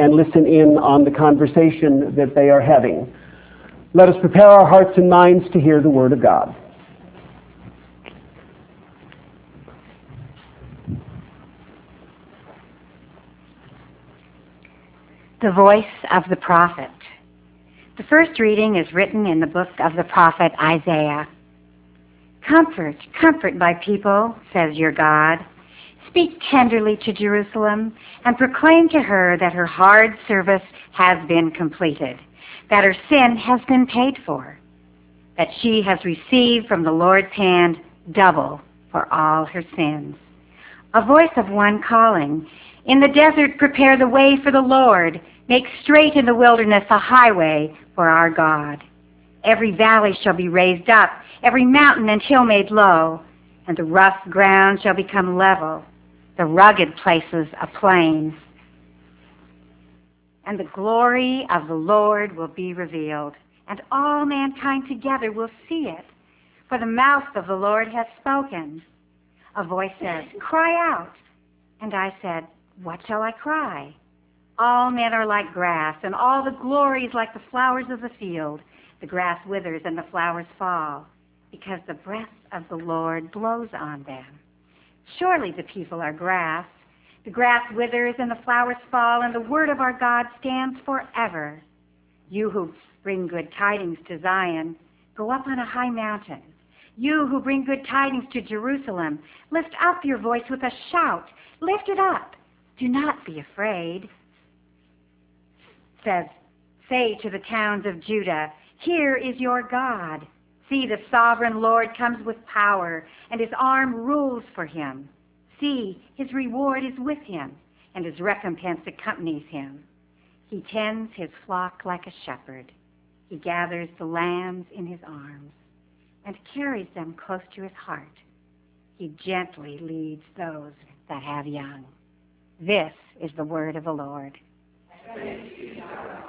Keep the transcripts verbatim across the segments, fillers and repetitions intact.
and listen in on the conversation that they are having. Let us prepare our hearts and minds to hear the Word of God. The voice of the prophet. The first reading is written in the book of the prophet Isaiah. Comfort, comfort my people, says your God. Speak tenderly to Jerusalem and proclaim to her that her hard service has been completed, that her sin has been paid for, that she has received from the Lord's hand double for all her sins. A voice of one calling, in the desert prepare the way for the Lord, make straight in the wilderness a highway for our God. Every valley shall be raised up, every mountain and hill made low, and the rough ground shall become level, the rugged places a plain. And the glory of the Lord will be revealed, and all mankind together will see it, for the mouth of the Lord has spoken. A voice says, cry out. And I said, what shall I cry? All men are like grass, and all the glory is like the flowers of the field. The grass withers and the flowers fall, because the breath of the Lord blows on them. Surely the people are grass. The grass withers and the flowers fall, and the word of our God stands forever. You who bring good tidings to Zion, go up on a high mountain. You who bring good tidings to Jerusalem, lift up your voice with a shout. Lift it up. Do not be afraid. Says, say to the towns of Judah, here is your God. See, the sovereign Lord comes with power, and his arm rules for him. See, his reward is with him, and his recompense accompanies him. He tends his flock like a shepherd. He gathers the lambs in his arms and carries them close to his heart. He gently leads those that have young. This is the word of the Lord. Thanks be to God.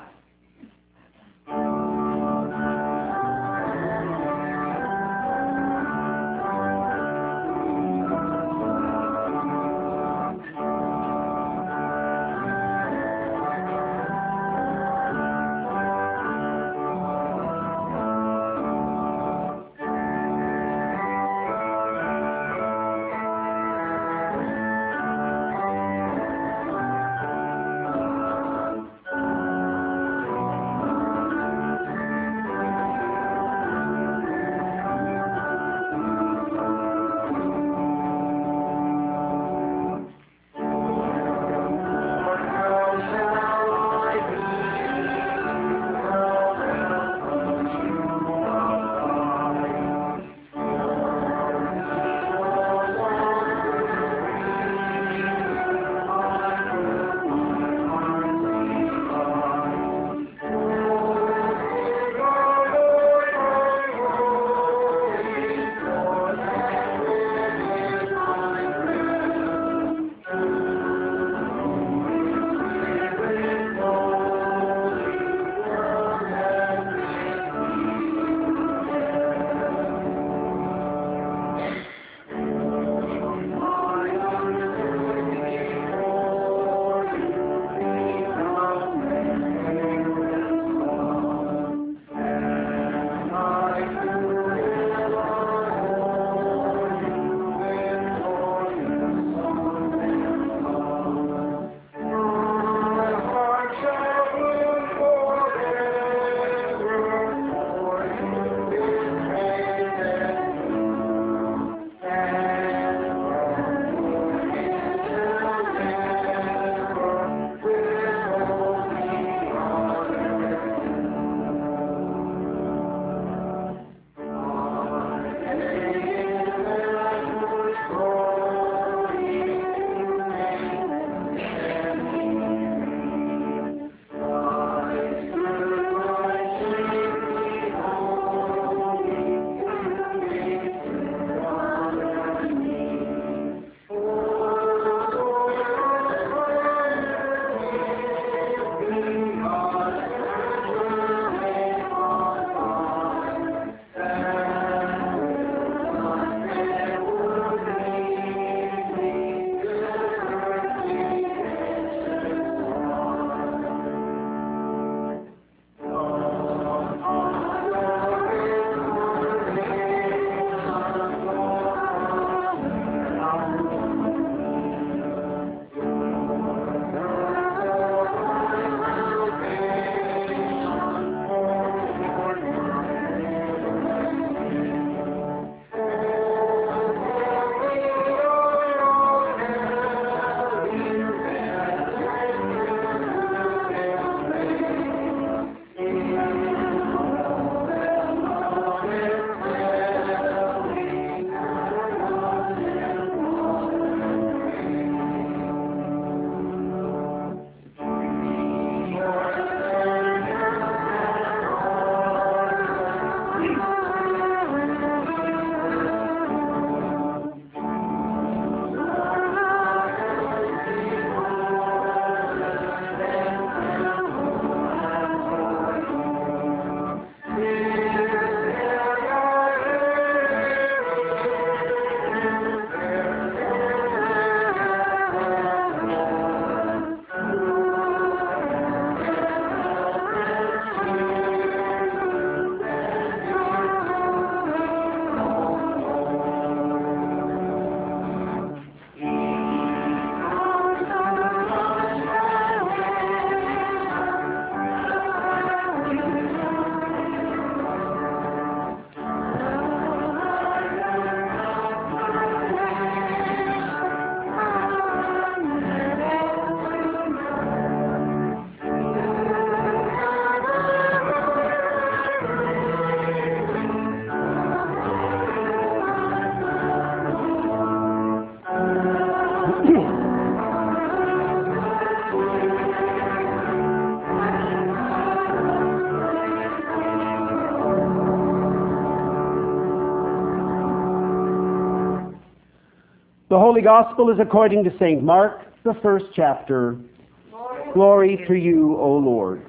The Holy Gospel is according to Saint Mark, the first chapter. Glory, Glory to you, O Lord.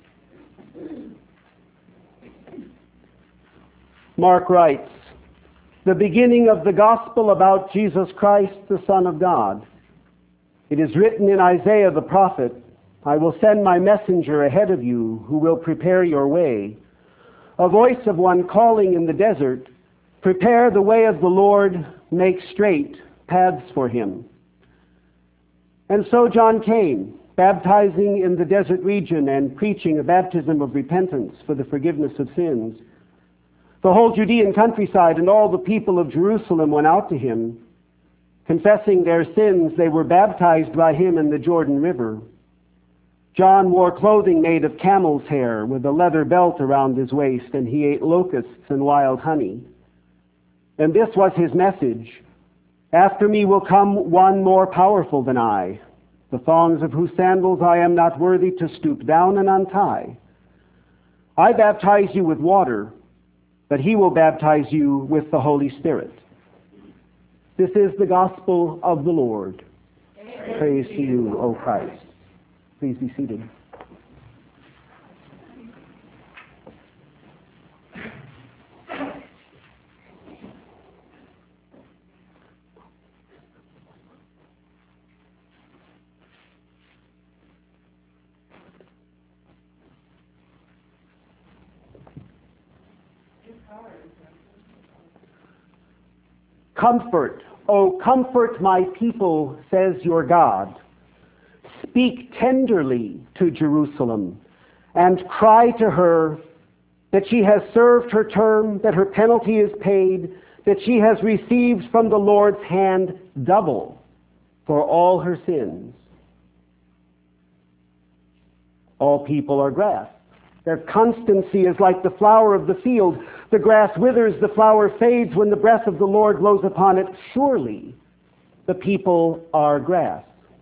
Mark writes, the beginning of the Gospel about Jesus Christ, the Son of God. It is written in Isaiah the prophet, I will send my messenger ahead of you who will prepare your way. A voice of one calling in the desert, prepare the way of the Lord, make straight paths for him. And so John came, baptizing in the desert region and preaching a baptism of repentance for the forgiveness of sins. The whole Judean countryside and all the people of Jerusalem went out to him. Confessing their sins, they were baptized by him in the Jordan River. John wore clothing made of camel's hair with a leather belt around his waist, and he ate locusts and wild honey. And this was his message. After me will come one more powerful than I, the thongs of whose sandals I am not worthy to stoop down and untie. I baptize you with water, but he will baptize you with the Holy Spirit. This is the gospel of the Lord. Praise, Praise to you, O Christ. Please be seated. Comfort, O comfort my people, says your God. Speak tenderly to Jerusalem and cry to her that she has served her term, that her penalty is paid, that she has received from the Lord's hand double for all her sins. All people are grass. Their constancy is like the flower of the field. The grass withers, the flower fades when the breath of the Lord blows upon it. Surely the people are grass.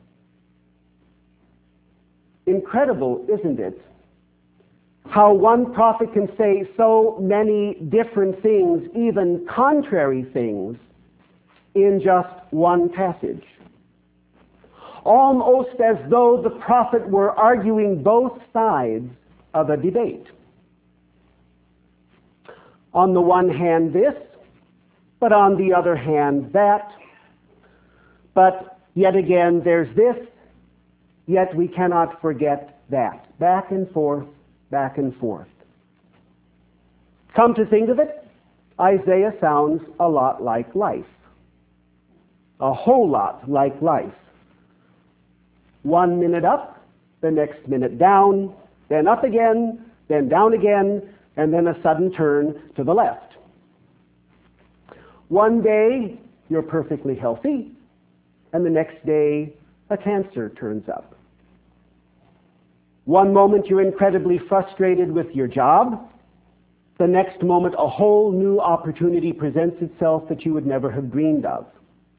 Incredible, isn't it? How one prophet can say so many different things, even contrary things, in just one passage. Almost as though the prophet were arguing both sides of a debate. On the one hand this, but on the other hand that. But yet again there's this, yet we cannot forget that. Back and forth, back and forth. Come to think of it, Isaiah sounds a lot like life. A whole lot like life. One minute up, the next minute down, then up again, then down again, and then a sudden turn to the left. One day, you're perfectly healthy, and the next day, a cancer turns up. One moment, you're incredibly frustrated with your job. The next moment, a whole new opportunity presents itself that you would never have dreamed of.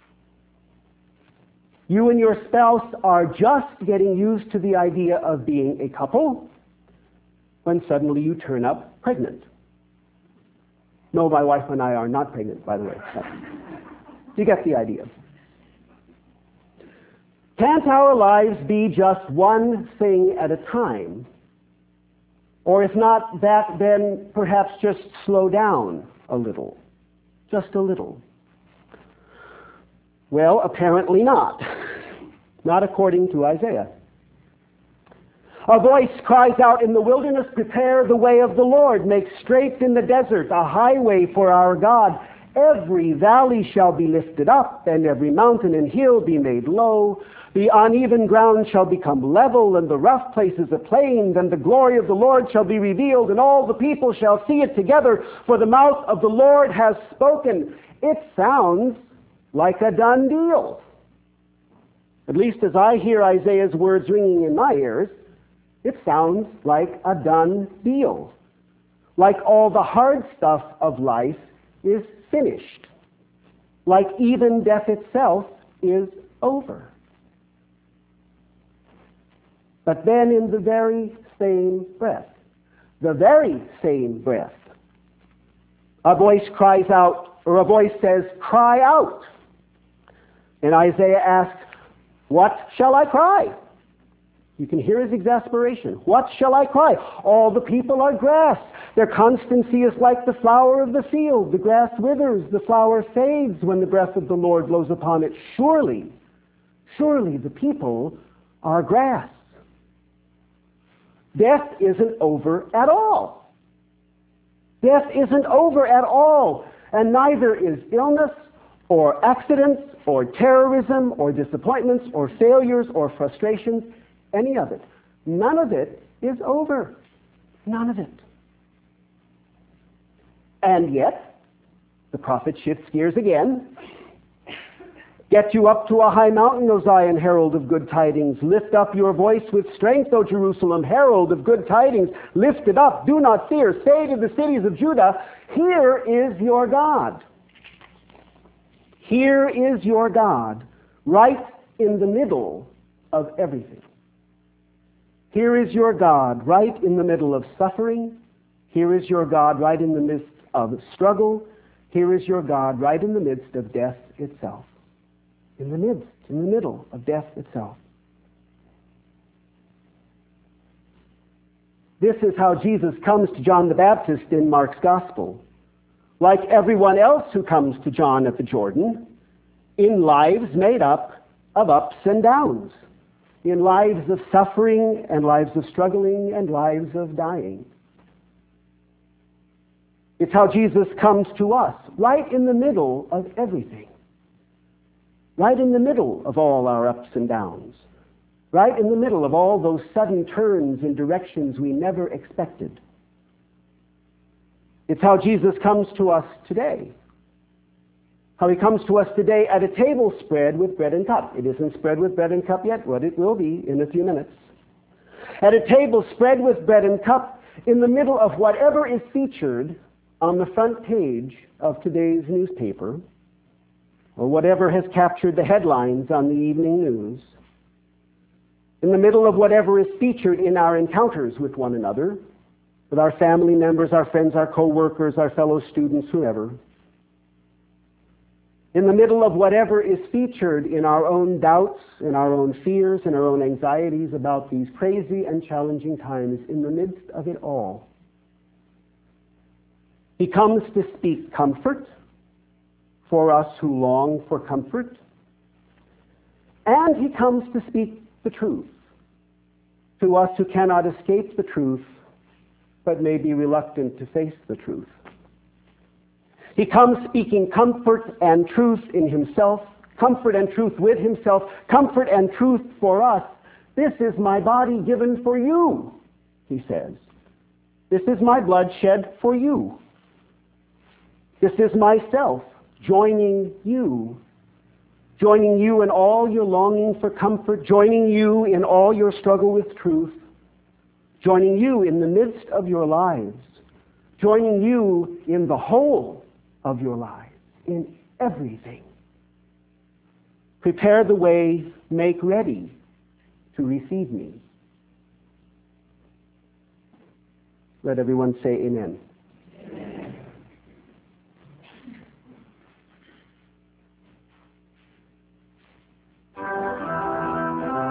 You and your spouse are just getting used to the idea of being a couple, when suddenly you turn up pregnant. No, my wife and I are not pregnant, by the way. You get the idea. Can't our lives be just one thing at a time? Or if not that, then perhaps just slow down a little. Just a little. Well, apparently not. Not according to Isaiah. A voice cries out in the wilderness, prepare the way of the Lord, make straight in the desert a highway for our God. Every valley shall be lifted up, and every mountain and hill be made low. The uneven ground shall become level, and the rough places a plain. Then the glory of the Lord shall be revealed, and all the people shall see it together, for the mouth of the Lord has spoken. It sounds like a done deal. At least as I hear Isaiah's words ringing in my ears, it sounds like a done deal. Like all the hard stuff of life is finished. Like even death itself is over. But then in the very same breath, the very same breath, a voice cries out, or a voice says, cry out. And Isaiah asks, what shall I cry? You can hear his exasperation. What shall I cry? All the people are grass. Their constancy is like the flower of the field. The grass withers, the flower fades when the breath of the Lord blows upon it. Surely, surely the people are grass. Death isn't over at all. Death isn't over at all. And neither is illness or accidents or terrorism or disappointments or failures or frustrations. Any of it. None of it is over. None of it. And yet, the prophet shifts gears again. Get you up to a high mountain, O Zion, herald of good tidings. Lift up your voice with strength, O Jerusalem, herald of good tidings. Lift it up, do not fear. Say to the cities of Judah, here is your God. Here is your God, right in the middle of everything. Here is your God right in the middle of suffering. Here is your God right in the midst of struggle. Here is your God right in the midst of death itself. In the midst, in the middle of death itself. This is how Jesus comes to John the Baptist in Mark's Gospel. Like everyone else who comes to John at the Jordan, in lives made up of ups and downs. In lives of suffering and lives of struggling and lives of dying. It's how Jesus comes to us, right in the middle of everything. Right in the middle of all our ups and downs. Right in the middle of all those sudden turns in directions we never expected. It's how Jesus comes to us today. How he comes to us today at a table spread with bread and cup. It isn't spread with bread and cup yet, but it will be in a few minutes. At a table spread with bread and cup in the middle of whatever is featured on the front page of today's newspaper, or whatever has captured the headlines on the evening news, in the middle of whatever is featured in our encounters with one another, with our family members, our friends, our co-workers, our fellow students, whoever, in the middle of whatever is featured in our own doubts, in our own fears, in our own anxieties about these crazy and challenging times, in the midst of it all, he comes to speak comfort for us who long for comfort, and he comes to speak the truth to us who cannot escape the truth, but may be reluctant to face the truth. He comes speaking comfort and truth in himself, comfort and truth with himself, comfort and truth for us. This is my body given for you, he says. This is my blood shed for you. This is myself joining you, joining you in all your longing for comfort, joining you in all your struggle with truth, joining you in the midst of your lives, joining you in the whole of your lives, in everything. Prepare the way, make ready to receive me. Let everyone say amen.